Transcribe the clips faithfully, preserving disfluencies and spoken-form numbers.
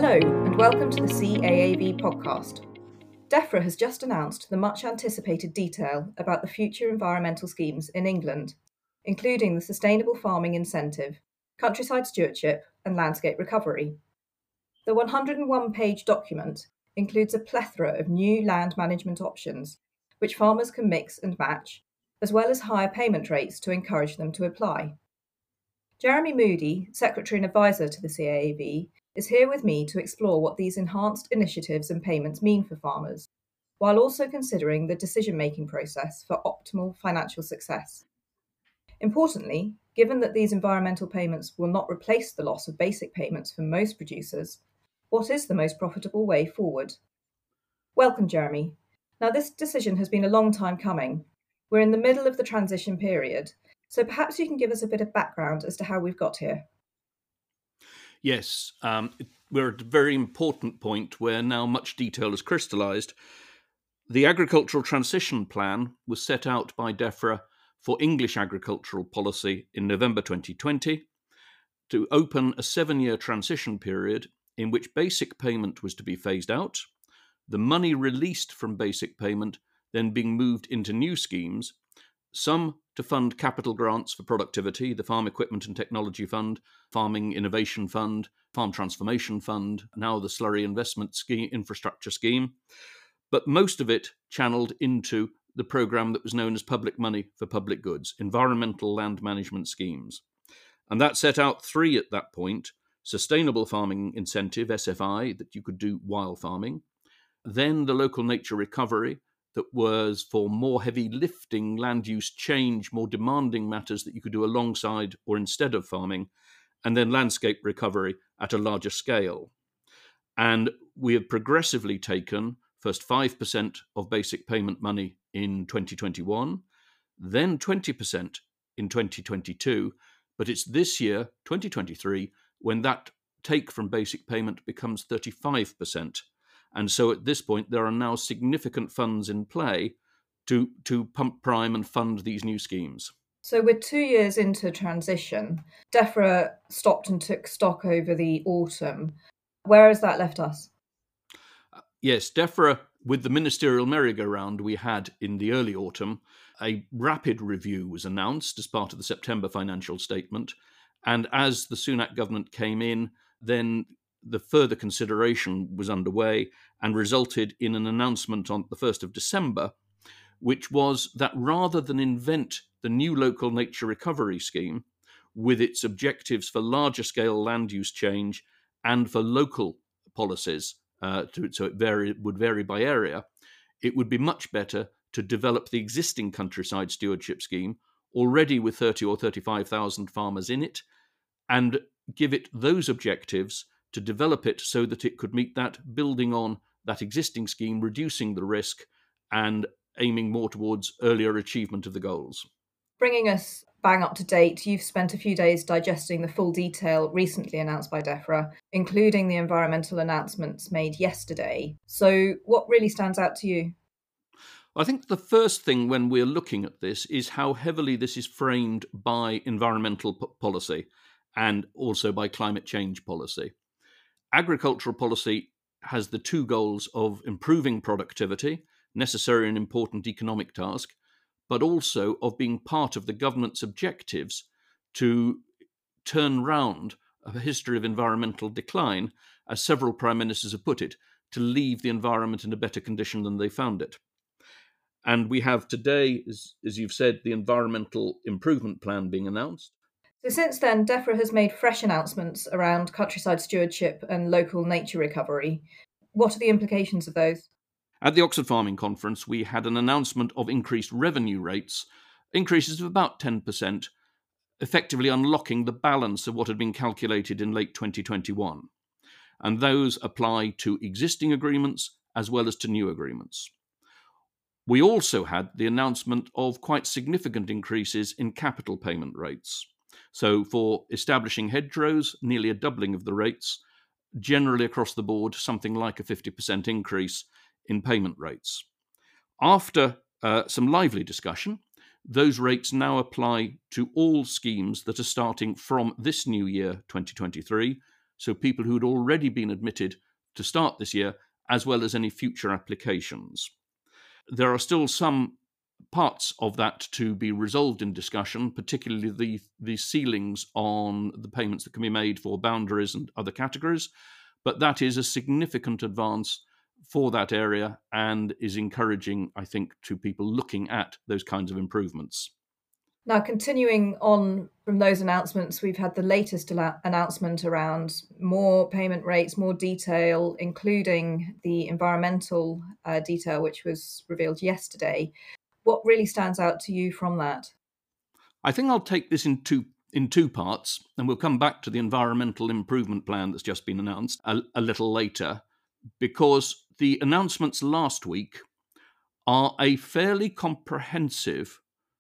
Hello, and welcome to the C A A V podcast. DEFRA has just announced the much anticipated detail about the future environmental schemes in England, including the Sustainable Farming Incentive, Countryside Stewardship, and Landscape Recovery. The one hundred and one page document includes a plethora of new land management options, which farmers can mix and match, as well as higher payment rates to encourage them to apply. Jeremy Moody, Secretary and Advisor to the C A A V, is here with me to explore what these enhanced initiatives and payments mean for farmers, while also considering the decision-making process for optimal financial success. Importantly, given that these environmental payments will not replace the loss of basic payments for most producers, what is the most profitable way forward? Welcome, Jeremy. Now, this decision has been a long time coming. We're in the middle of the transition period, so perhaps you can give us a bit of background as to how we've got here. Yes, um, we're at a very important point where now much detail is crystallised. The Agricultural Transition Plan was set out by DEFRA for English agricultural policy in November twenty twenty to open a seven-year transition period in which basic payment was to be phased out, the money released from basic payment then being moved into new schemes, some to fund capital grants for productivity, the Farm Equipment and Technology Fund, Farming Innovation Fund, Farm Transformation Fund, now the Slurry Investment Scheme, Infrastructure Scheme, but most of it channeled into the programme that was known as Public Money for Public Goods, Environmental Land Management Schemes. And that set out three at that point: Sustainable Farming Incentive, S F I, that you could do while farming, then the Local Nature Recovery, that was for more heavy lifting, land use change, more demanding matters that you could do alongside or instead of farming, and then landscape recovery at a larger scale. And we have progressively taken first five percent of basic payment money in twenty twenty-one, then twenty percent in twenty twenty-two, but it's this year, twenty twenty-three, when that take from basic payment becomes thirty-five percent. And so at this point, there are now significant funds in play to, to pump prime and fund these new schemes. So we're two years into transition. DEFRA stopped and took stock over the autumn. Where has that left us? Uh, yes, DEFRA, with the ministerial merry-go-round we had in the early autumn, a rapid review was announced as part of the September financial statement. And as the Sunak government came in, then the further consideration was underway and resulted in an announcement on the first of December, which was that rather than invent the new Local Nature Recovery Scheme with its objectives for larger scale land use change and for local policies, uh, to, so it vary, would vary by area, it would be much better to develop the existing Countryside Stewardship Scheme, already with thirty or thirty-five thousand farmers in it, and give it those objectives to develop it so that it could meet that, building on that existing scheme, reducing the risk and aiming more towards earlier achievement of the goals. Bringing us bang up to date, you've spent a few days digesting the full detail recently announced by DEFRA, including the environmental announcements made yesterday. So what really stands out to you? I think the first thing when we're looking at this is how heavily this is framed by environmental p- policy and also by climate change policy. Agricultural policy has the two goals of improving productivity, necessary and important economic task, but also of being part of the government's objectives to turn round a history of environmental decline, as several prime ministers have put it, to leave the environment in a better condition than they found it. And we have today, as, as you've said, the Environmental Improvement Plan being announced. So since then, DEFRA has made fresh announcements around countryside stewardship and local nature recovery. What are the implications of those? At the Oxford Farming Conference, we had an announcement of increased revenue rates, increases of about ten percent, effectively unlocking the balance of what had been calculated in late twenty twenty-one. And those apply to existing agreements as well as to new agreements. We also had the announcement of quite significant increases in capital payment rates. So for establishing hedgerows, nearly a doubling of the rates, generally across the board, something like a fifty percent increase in payment rates. After uh, some lively discussion, those rates now apply to all schemes that are starting from this new year, twenty twenty-three, so people who had already been admitted to start this year, as well as any future applications. There are still some parts of that to be resolved in discussion, particularly the, the ceilings on the payments that can be made for boundaries and other categories, but that is a significant advance for that area and is encouraging, I think, to people looking at those kinds of improvements. Now, continuing on from those announcements, we've had the latest ala- announcement around more payment rates, more detail, including the environmental uh, detail, which was revealed yesterday. What really stands out to you from that? I think I'll take this in two in two parts, and we'll come back to the environmental improvement plan that's just been announced a, a little later, because the announcements last week are a fairly comprehensive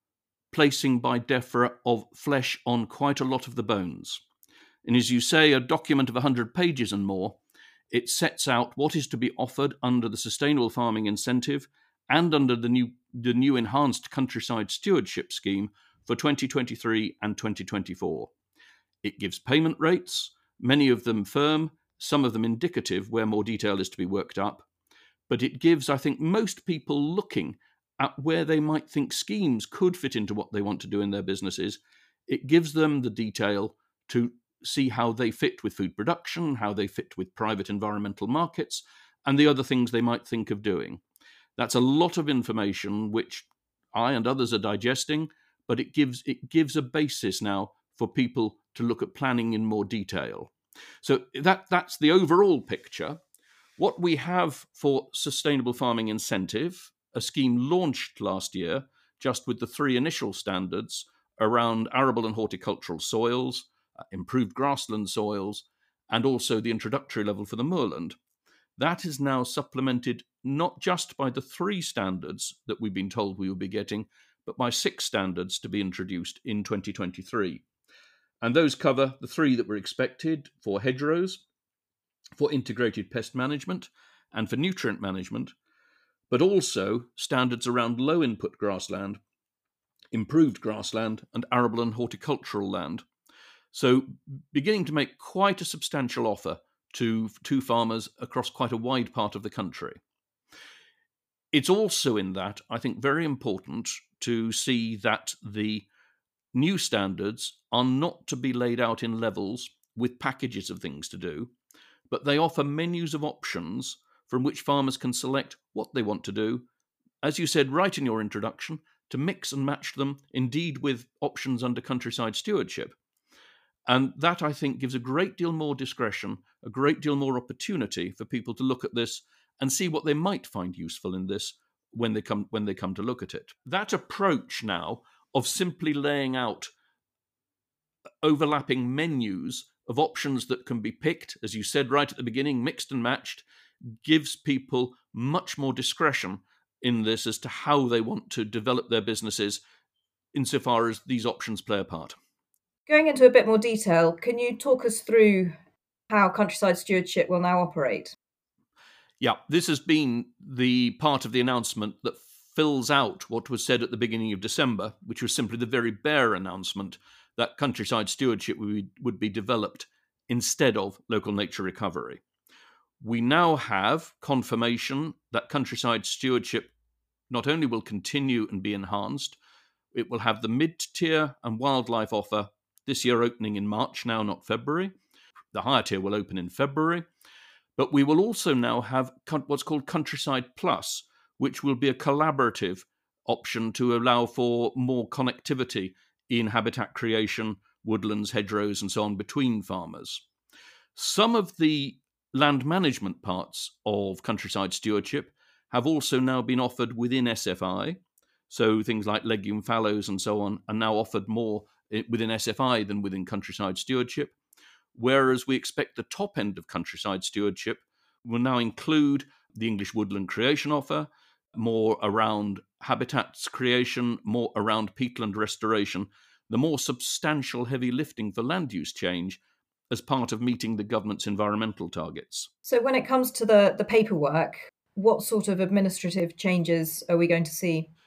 placing by DEFRA of flesh on quite a lot of the bones. And as you say, a document of one hundred pages and more, it sets out what is to be offered under the Sustainable Farming Incentive and under the new, the new Enhanced Countryside Stewardship Scheme for twenty twenty-three and twenty twenty-four. It gives payment rates, many of them firm, some of them indicative where more detail is to be worked up. But it gives, I think, most people looking at where they might think schemes could fit into what they want to do in their businesses, it gives them the detail to see how they fit with food production, how they fit with private environmental markets, and the other things they might think of doing. That's a lot of information which I and others are digesting, but it gives it gives a basis now for people to look at planning in more detail. So that that's the overall picture. What we have for Sustainable Farming Incentive, a scheme launched last year just with the three initial standards around arable and horticultural soils, uh, improved grassland soils, and also the introductory level for the moorland. That is now supplemented not just by the three standards that we've been told we will be getting, but by six standards to be introduced in twenty twenty-three. And those cover the three that were expected for hedgerows, for integrated pest management, and for nutrient management, but also standards around low input grassland, improved grassland, and arable and horticultural land. So beginning to make quite a substantial offer to, to farmers across quite a wide part of the country. It's also in that, I think, very important to see that the new standards are not to be laid out in levels with packages of things to do, but they offer menus of options from which farmers can select what they want to do, as you said right in your introduction, to mix and match them, indeed with options under countryside stewardship. And that, I think, gives a great deal more discretion, a great deal more opportunity for people to look at this and see what they might find useful in this when they come when they come to look at it. That approach now of simply laying out overlapping menus of options that can be picked, as you said right at the beginning, mixed and matched, gives people much more discretion in this as to how they want to develop their businesses insofar as these options play a part. Going into a bit more detail, can you talk us through how countryside stewardship will now operate? Yeah, this has been the part of the announcement that fills out what was said at the beginning of December, which was simply the very bare announcement that countryside stewardship would be, would be developed instead of local nature recovery. We now have confirmation that countryside stewardship not only will continue and be enhanced, it will have the mid-tier and wildlife offer this year opening in March, now not February. The higher tier will open in February. But we will also now have what's called Countryside Plus, which will be a collaborative option to allow for more connectivity in habitat creation, woodlands, hedgerows, and so on between farmers. Some of the land management parts of countryside stewardship have also now been offered within S F I. So things like legume fallows and so on are now offered more within S F I than within countryside stewardship. Whereas we expect the top end of countryside stewardship will now include the English woodland creation offer, more around habitats creation, more around peatland restoration, the more substantial heavy lifting for land use change as part of meeting the government's environmental targets. So when it comes to the, the paperwork, what sort of administrative changes are we going to see?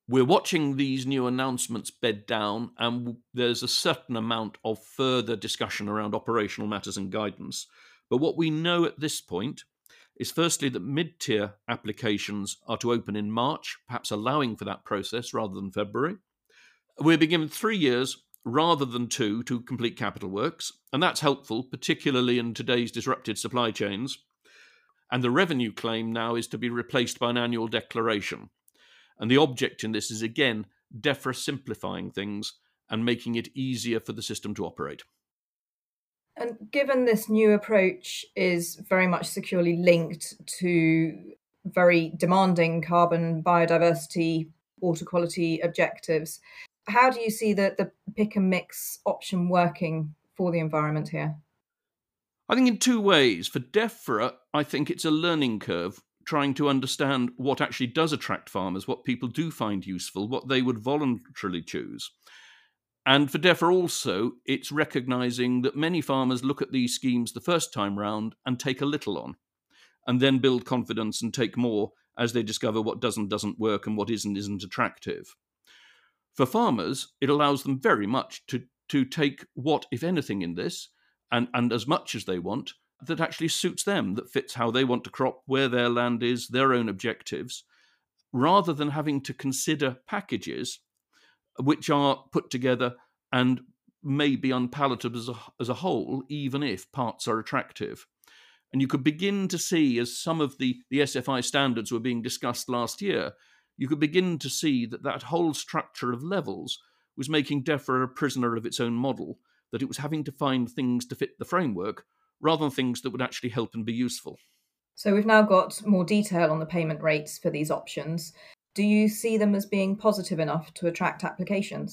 We're watching these new announcements bed down, and there's a certain amount of further discussion around operational matters and guidance. But what we know at this point is firstly that mid-tier applications are to open in March, perhaps allowing for that process rather than February. We're being given three years rather than two to complete capital works, and that's helpful, particularly in today's disrupted supply chains. And the revenue claim now is to be replaced by an annual declaration. And the object in this is, again, DEFRA simplifying things and making it easier for the system to operate. And given this new approach is very much securely linked to very demanding carbon, biodiversity, water quality objectives, how do you see the, the pick and mix option working for the environment here? I think in two ways. For DEFRA, I think it's a learning curve, trying to understand what actually does attract farmers, what people do find useful, what they would voluntarily choose. And for DEFRA also, it's recognising that many farmers look at these schemes the first time round and take a little on, and then build confidence and take more as they discover what does and doesn't work and what isn't isn't attractive. For farmers, it allows them very much to, to take what, if anything, in this, and, and as much as they want, that actually suits them, that fits how they want to crop, where their land is, their own objectives, rather than having to consider packages which are put together and may be unpalatable as a, as a whole, even if parts are attractive. And you could begin to see, as some of the, the S F I standards were being discussed last year, you could begin to see that that whole structure of levels was making DEFRA a prisoner of its own model, that it was having to find things to fit the framework rather than things that would actually help and be useful. So we've now got more detail on the payment rates for these options. Do you see them as being positive enough to attract applications?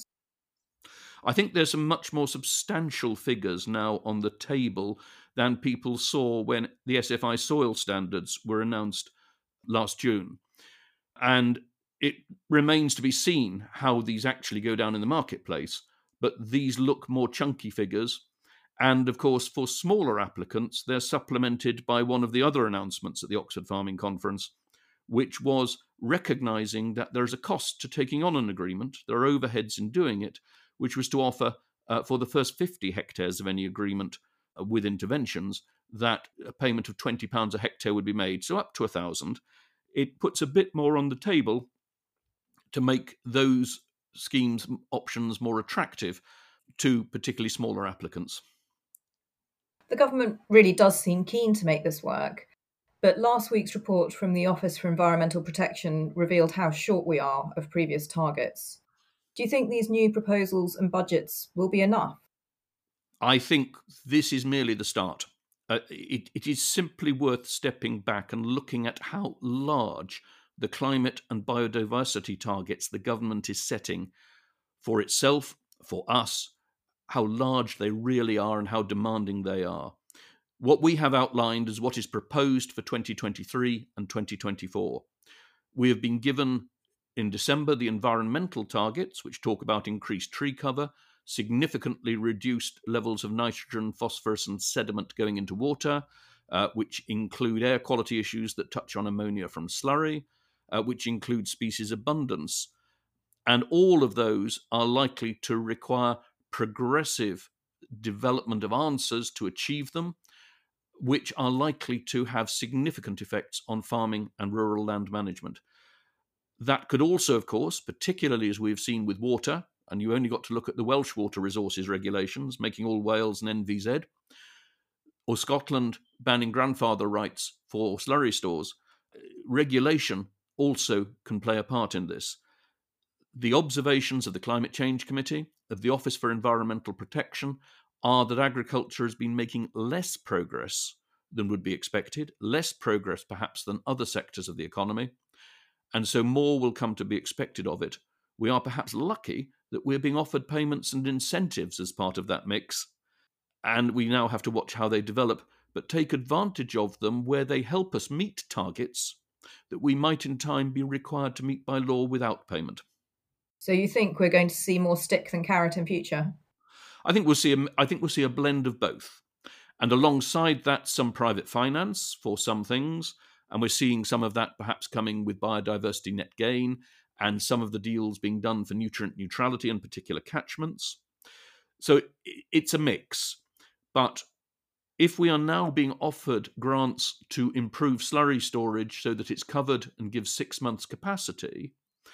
I think there's some much more substantial figures now on the table than people saw when the S F I soil standards were announced last June. And it remains to be seen how these actually go down in the marketplace. But these look more chunky figures. And of course, for smaller applicants, they're supplemented by one of the other announcements at the Oxford Farming Conference, which was recognising that there's a cost to taking on an agreement. There are overheads in doing it, which was to offer uh, for the first fifty hectares of any agreement uh, with interventions, that a payment of twenty pounds a hectare would be made, so up to one thousand. It puts a bit more on the table to make those schemes options more attractive to particularly smaller applicants. The government really does seem keen to make this work, but last week's report from the Office for Environmental Protection revealed how short we are of previous targets. Do you think these new proposals and budgets will be enough? I think this is merely the start. Uh, it, it is simply worth stepping back and looking at how large the climate and biodiversity targets the government is setting for itself, for us, how large they really are and how demanding they are. What we have outlined is what is proposed for twenty twenty-three and twenty twenty-four. We have been given in December the environmental targets, which talk about increased tree cover, significantly reduced levels of nitrogen, phosphorus and sediment going into water, uh, which include air quality issues that touch on ammonia from slurry, uh, which include species abundance. And all of those are likely to require progressive development of answers to achieve them, which are likely to have significant effects on farming and rural land management. That could also, of course, particularly as we've seen with water, and you only got to look at the Welsh Water Resources regulations, making all Wales an N V Z, or Scotland banning grandfather rights for slurry stores. Regulation also can play a part in this. The observations of the Climate Change Committee, of the Office for Environmental Protection, are that agriculture has been making less progress than would be expected, less progress perhaps than other sectors of the economy, and so more will come to be expected of it. We are perhaps lucky that we're being offered payments and incentives as part of that mix, and we now have to watch how they develop, but take advantage of them where they help us meet targets that we might in time be required to meet by law without payment. So you think we're going to see more stick than carrot in future? I think we'll see a, I think we'll see a blend of both. And alongside that, some private finance for some things. And we're seeing some of that perhaps coming with biodiversity net gain and some of the deals being done for nutrient neutrality and particular catchments. So it's a mix. But if we are now being offered grants to improve slurry storage so that it's covered and gives six months capacity,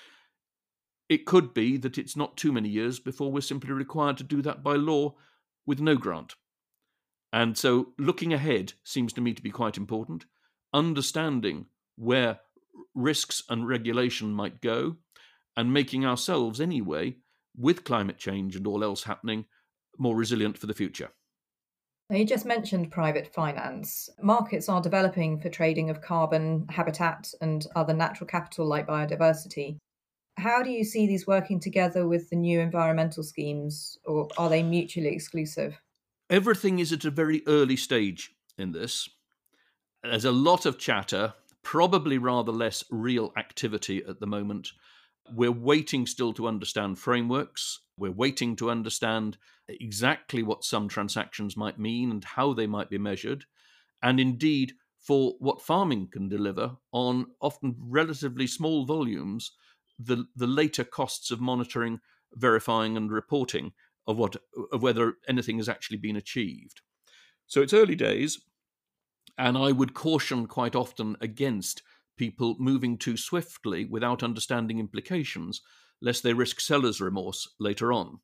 it could be that it's not too many years before we're simply required to do that by law with no grant. And so looking ahead seems to me to be quite important, understanding where risks and regulation might go, and making ourselves anyway, with climate change and all else happening, more resilient for the future. Now, you just mentioned private finance. Markets are developing for trading of carbon, habitat, and other natural capital like biodiversity. How do you see these working together with the new environmental schemes, or are they mutually exclusive? Everything is at a very early stage in this. There's a lot of chatter, probably rather less real activity at the moment. We're waiting still to understand frameworks. We're waiting to understand exactly what some transactions might mean and how they might be measured, and indeed for what farming can deliver on often relatively small volumes, the, the later costs of monitoring, verifying and reporting of what of whether anything has actually been achieved. So it's early days, and I would caution quite often against people moving too swiftly without understanding implications, lest they risk seller's remorse later on.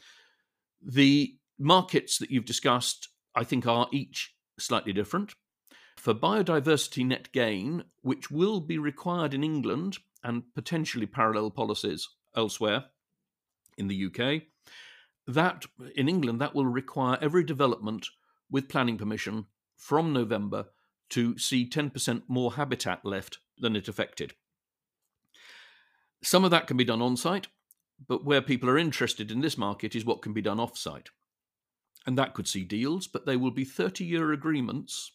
The markets that you've discussed, I think, are each slightly different. For biodiversity net gain, which will be required in England and potentially parallel policies elsewhere in the U K, that in England, that will require every development with planning permission from November to see ten percent more habitat left than it affected. Some of that can be done on-site, but where people are interested in this market is what can be done off-site. And that could see deals, but they will be thirty-year agreements.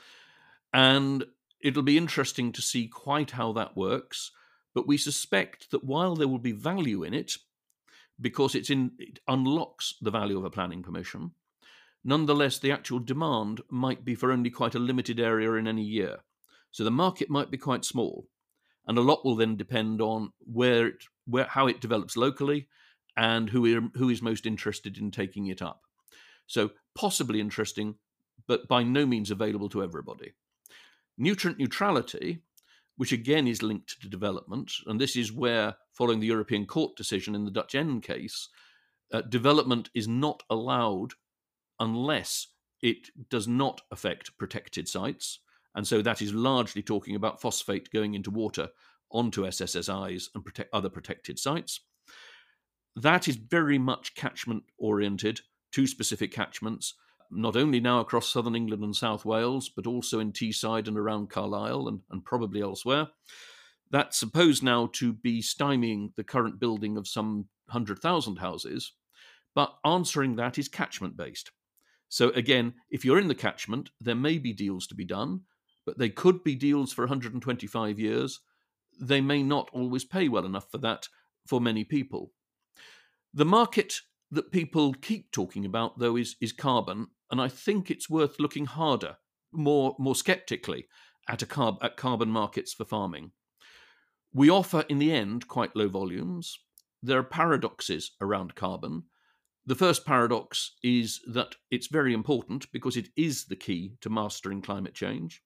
And it'll be interesting to see quite how that works. But we suspect that while there will be value in it, because it's in, it unlocks the value of a planning permission, nonetheless, the actual demand might be for only quite a limited area in any year. So the market might be quite small. And a lot will then depend on where it, where, how it develops locally and who, who is most interested in taking it up. So possibly interesting, but by no means available to everybody. Nutrient neutrality, which again is linked to development, and this is where, following the European Court decision in the Dutch N case, uh, development is not allowed unless it does not affect protected sites. And so that is largely talking about phosphate going into water onto S S S Is and protect other protected sites. That is very much catchment oriented to specific catchments, not only now across southern England and South Wales, but also in Teesside and around Carlisle and, and probably elsewhere. That's supposed now to be stymieing the current building of some one hundred thousand houses, but answering that is catchment based. So again, if you're in the catchment, there may be deals to be done, but they could be deals for one hundred twenty-five years. They may not always pay well enough for that for many people. The market that people keep talking about, though, is, is carbon, and I think it's worth looking harder, more, more sceptically, at, a carb, at carbon markets for farming. We offer, in the end, quite low volumes. There are paradoxes around carbon. The first paradox is that it's very important because it is the key to mastering climate change,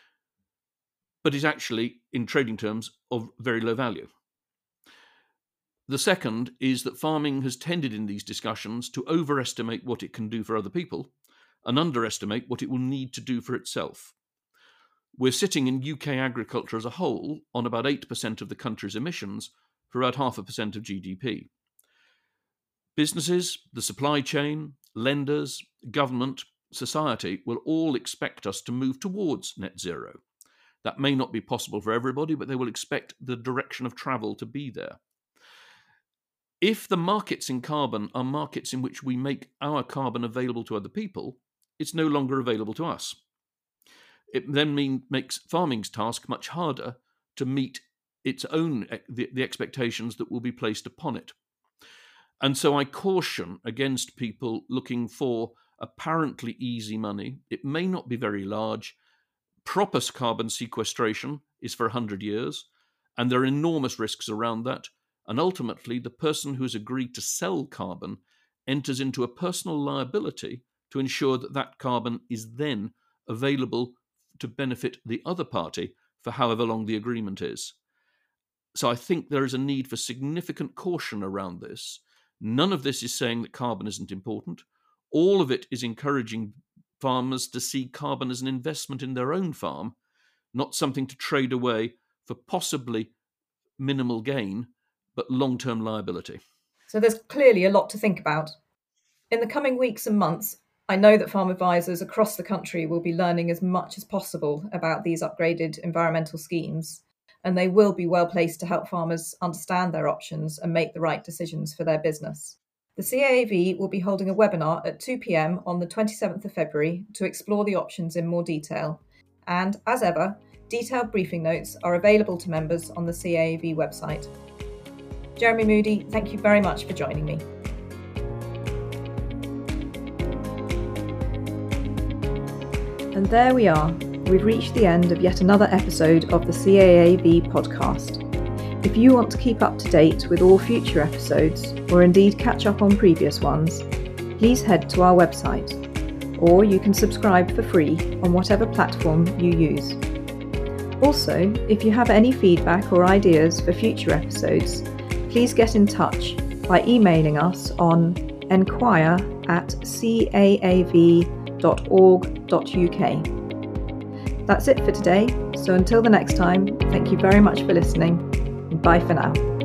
but is actually, in trading terms, of very low value. The second is that farming has tended in these discussions to overestimate what it can do for other people and underestimate what it will need to do for itself. We're sitting in U K agriculture as a whole on about eight percent of the country's emissions for about half a percent of G D P. Businesses, the supply chain, lenders, government, society will all expect us to move towards net zero. That may not be possible for everybody, but they will expect the direction of travel to be there. If the markets in carbon are markets in which we make our carbon available to other people, it's no longer available to us. It then mean, makes farming's task much harder to meet its own the, the expectations that will be placed upon it. And so I caution against people looking for apparently easy money. It may not be very large. Proper carbon sequestration is for one hundred years, And there are enormous risks around that. And ultimately, the person who has agreed to sell carbon enters into a personal liability to ensure that that carbon is then available to benefit the other party for however long the agreement is. So I think there is a need for significant caution around this. None of this is saying that carbon isn't important. All of it is encouraging farmers to see carbon as an investment in their own farm, not something to trade away for possibly minimal gain, but long-term liability. So there's clearly a lot to think about. In the coming weeks and months, I know that farm advisors across the country will be learning as much as possible about these upgraded environmental schemes, and they will be well placed to help farmers understand their options and make the right decisions for their business. The C A A V will be holding a webinar at two p.m. on the twenty-seventh of February to explore the options in more detail. And as ever, detailed briefing notes are available to members on the C A A V website. Jeremy Moody, thank you very much for joining me. And there we are. We've reached the end of yet another episode of the C A A V podcast. If you want to keep up to date with all future episodes, or indeed catch up on previous ones, please head to our website, or you can subscribe for free on whatever platform you use. Also, if you have any feedback or ideas for future episodes, please get in touch by emailing us on enquire at c a a v dot org dot u k. That's it for today, so until the next time, thank you very much for listening, and bye for now.